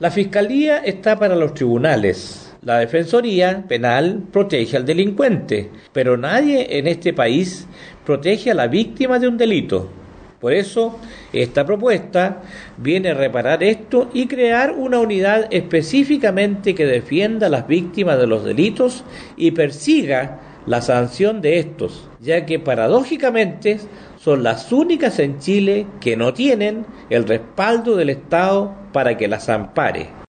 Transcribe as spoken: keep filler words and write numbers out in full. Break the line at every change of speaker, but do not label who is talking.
La Fiscalía está para los tribunales. La Defensoría Penal protege al delincuente, pero nadie en este país protege a la víctima de un delito. Por eso, esta propuesta viene a reparar esto y crear una unidad específicamente que defienda a las víctimas de los delitos y persiga la sanción de estos, ya que paradójicamente son las únicas en Chile que no tienen el respaldo del Estado para que las ampare.